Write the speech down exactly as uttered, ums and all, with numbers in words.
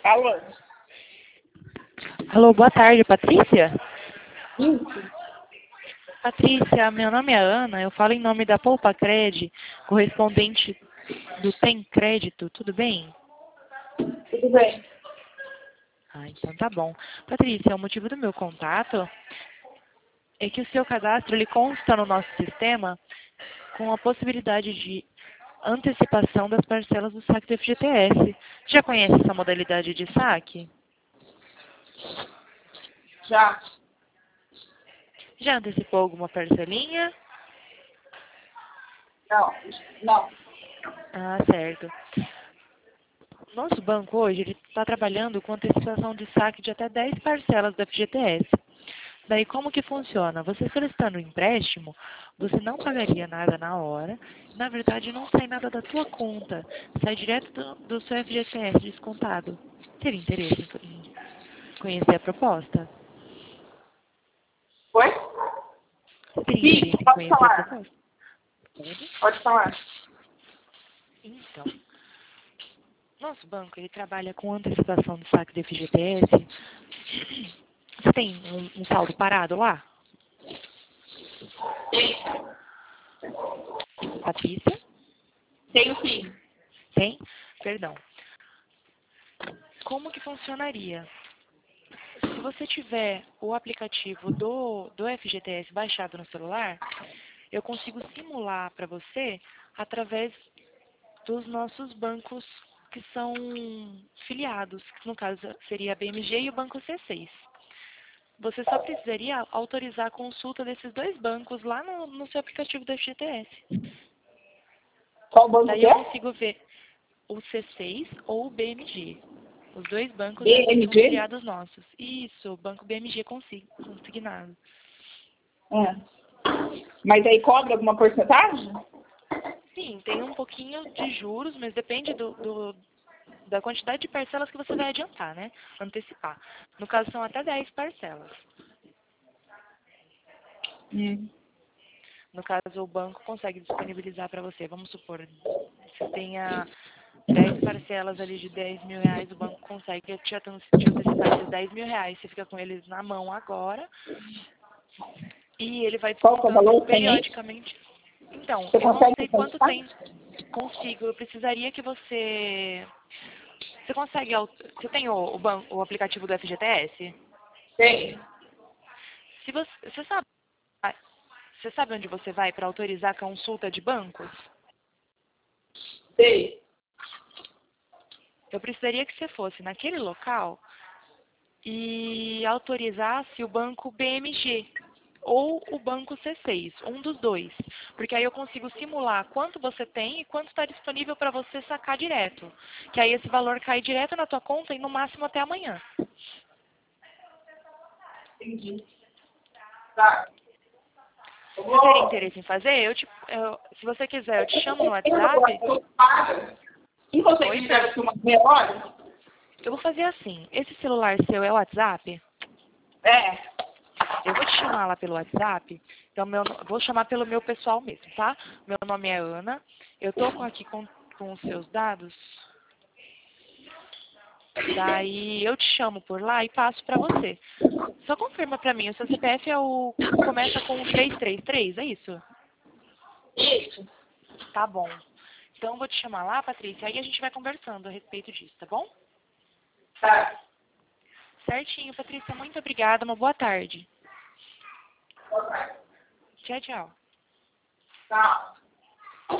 Alô? Alô, boa tarde, Patrícia? Isso. Patrícia, meu nome é Ana, eu falo em nome da Poupa Cred, correspondente do Tem Crédito, tudo bem? Tudo bem. Ah, então tá bom. Patrícia, o motivo do meu contato é que o seu cadastro ele consta no nosso sistema com a possibilidade de antecipação das parcelas do saque do F G T S. Já conhece essa modalidade de saque? Já. Já antecipou alguma parcelinha? Não. Não. Ah, certo. Nosso banco hoje ele está trabalhando com antecipação de saque de até dez parcelas do F G T S. Daí como que funciona? Você solicitando um empréstimo, você não pagaria nada na hora. Na verdade, não sai nada da tua conta. Sai direto do, do seu F G T S descontado. Teria interesse em conhecer a proposta? Oi? Teria Sim, interesse em pode conhecer a falar. proposta? Pode? Pode falar. Então, nosso banco ele trabalha com antecipação do saque do F G T S. Você tem um, um saldo parado lá? Patrícia? Tenho sim. Tem? Perdão. Como que funcionaria? Se você tiver o aplicativo do, do F G T S baixado no celular, eu consigo simular para você através dos nossos bancos que são filiados, que no caso seria a B M G e o Banco C seis. Você só precisaria autorizar a consulta desses dois bancos lá no, no seu aplicativo do F G T S. Qual banco Daí que eu é? consigo ver o C seis ou o B M G. Os dois bancos eles são B M G? filiados nossos. Isso, Banco B M G consi- consignado. É. Mas aí cobra alguma porcentagem? Sim, tem um pouquinho de juros, mas depende do, do- da quantidade de parcelas que você vai adiantar, né? Antecipar. No caso, são até dez parcelas. Hum. No caso, o banco consegue disponibilizar para você. Vamos supor, você tenha dez parcelas ali de dez mil reais, o banco consegue te atan- te antecipar esses dez mil reais. Você fica com eles na mão agora e ele vai Qual que é o descontando valor que tem aí? periodicamente. Então, Você eu não consegue sei quanto antecipar? tem consigo. Eu precisaria que você... Você consegue... au- Você tem o, o, ban- o aplicativo do F G T S? Tem. Se você, você sabe, você sabe onde você vai para autorizar a consulta de bancos? Tem. Eu precisaria que você fosse naquele local e autorizasse o banco B M G ou o banco C seis, um dos dois. Porque aí eu consigo simular quanto você tem e quanto está disponível para você sacar direto. Que aí esse valor cai direto na tua conta e no máximo até amanhã. Entendi. Tá. Eu Você teria vou... interesse em fazer? Eu te, eu- se você quiser, eu te chamo no Eu WhatsApp. vou pagar. Se você Oi, quiser per- daqui uma meia hora... eu vou fazer assim. Esse celular seu é o WhatsApp? É. Eu vou te chamar lá pelo WhatsApp. Então, meu, vou chamar pelo meu pessoal mesmo, tá? Meu nome é Ana. Eu tô com- aqui com, com os seus dados. Daí eu te chamo por lá e passo pra você. Só confirma pra mim, o seu C P F é o começa com três três três, é isso? Isso. Tá bom. Então eu vou te chamar lá, Patrícia, aí a gente vai conversando a respeito disso, tá bom? Tá. Certinho, Patrícia, muito obrigada, uma boa tarde. Boa tarde. Tchau, tchau. Tá.